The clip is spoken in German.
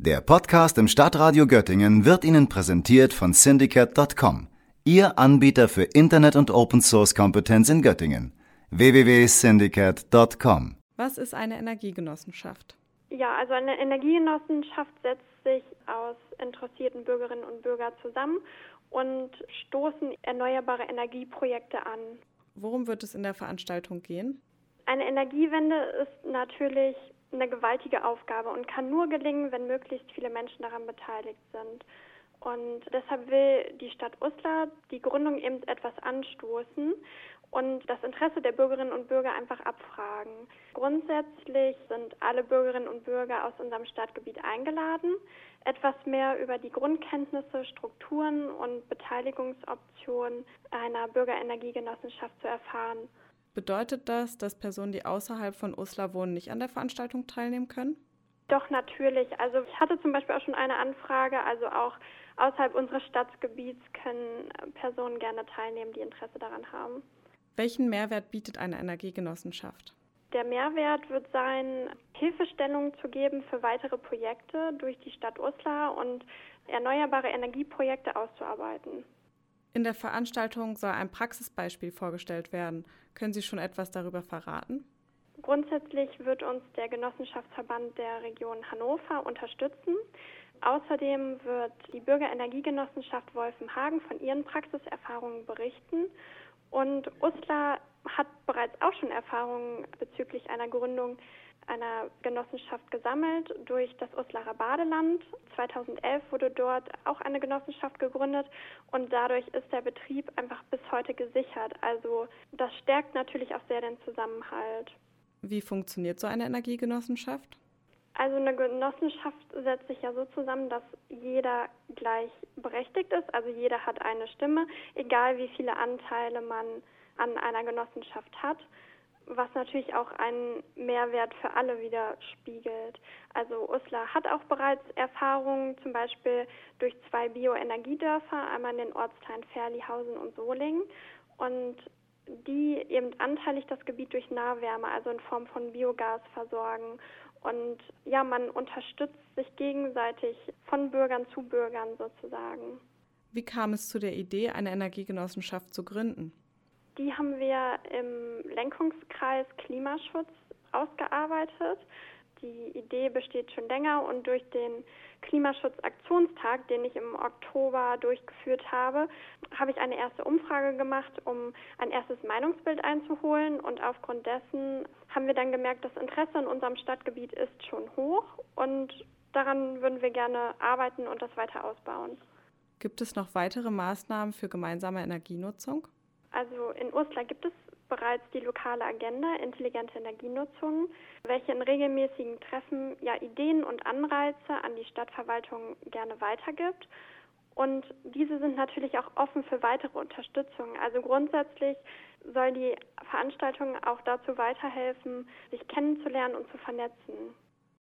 Der Podcast im Stadtradio Göttingen wird Ihnen präsentiert von Syndicate.com, Ihr Anbieter für Internet- und Open-Source-Kompetenz in Göttingen. www.syndicate.com. Was ist eine Energiegenossenschaft? Ja, also eine Energiegenossenschaft setzt sich aus interessierten Bürgerinnen und Bürgern zusammen und stoßen erneuerbare Energieprojekte an. Worum wird es in der Veranstaltung gehen? Eine Energiewende ist natürlich eine gewaltige Aufgabe und kann nur gelingen, wenn möglichst viele Menschen daran beteiligt sind. Und deshalb will die Stadt Uslar die Gründung eben etwas anstoßen und das Interesse der Bürgerinnen und Bürger einfach abfragen. Grundsätzlich sind alle Bürgerinnen und Bürger aus unserem Stadtgebiet eingeladen, etwas mehr über die Grundkenntnisse, Strukturen und Beteiligungsoptionen einer Bürgerenergiegenossenschaft zu erfahren. Bedeutet das, dass Personen, die außerhalb von Uslar wohnen, nicht an der Veranstaltung teilnehmen können? Doch, natürlich. Also ich hatte zum Beispiel auch schon eine Anfrage, also auch außerhalb unseres Stadtgebiets können Personen gerne teilnehmen, die Interesse daran haben. Welchen Mehrwert bietet eine Energiegenossenschaft? Der Mehrwert wird sein, Hilfestellungen zu geben für weitere Projekte durch die Stadt Uslar und erneuerbare Energieprojekte auszuarbeiten. In der Veranstaltung soll ein Praxisbeispiel vorgestellt werden. Können Sie schon etwas darüber verraten? Grundsätzlich wird uns der Genossenschaftsverband der Region Hannover unterstützen. Außerdem wird die Bürgerenergiegenossenschaft Wolfenhagen von ihren Praxiserfahrungen berichten. Und Uslar hat bereits auch schon Erfahrungen bezüglich einer Gründung einer Genossenschaft gesammelt durch das Uslarer Badeland. 2011 wurde dort auch eine Genossenschaft gegründet und dadurch ist der Betrieb einfach bis heute gesichert. Also das stärkt natürlich auch sehr den Zusammenhalt. Wie funktioniert so eine Energiegenossenschaft? Also eine Genossenschaft setzt sich ja so zusammen, dass jeder gleich berechtigt ist. Also jeder hat eine Stimme, egal wie viele Anteile man an einer Genossenschaft hat, was natürlich auch einen Mehrwert für alle widerspiegelt. Also Uslar hat auch bereits Erfahrungen, zum Beispiel durch 2 Bioenergiedörfer, einmal in den Ortsteilen Ferlihausen und Solingen, und die eben anteilig das Gebiet durch Nahwärme, also in Form von Biogas versorgen. Und ja, man unterstützt sich gegenseitig von Bürgern zu Bürgern sozusagen. Wie kam es zu der Idee, eine Energiegenossenschaft zu gründen? Die haben wir im Lenkungskreis Klimaschutz ausgearbeitet. Die Idee besteht schon länger und durch den Klimaschutzaktionstag, den ich im Oktober durchgeführt habe, habe ich eine erste Umfrage gemacht, um ein erstes Meinungsbild einzuholen. Und aufgrund dessen haben wir dann gemerkt, das Interesse in unserem Stadtgebiet ist schon hoch und daran würden wir gerne arbeiten und das weiter ausbauen. Gibt es noch weitere Maßnahmen für gemeinsame Energienutzung? Also in Uslar gibt es bereits die lokale Agenda Intelligente Energienutzung, welche in regelmäßigen Treffen Ideen und Anreize an die Stadtverwaltung gerne weitergibt. Und diese sind natürlich auch offen für weitere Unterstützung. Also grundsätzlich soll die Veranstaltung auch dazu weiterhelfen, sich kennenzulernen und zu vernetzen.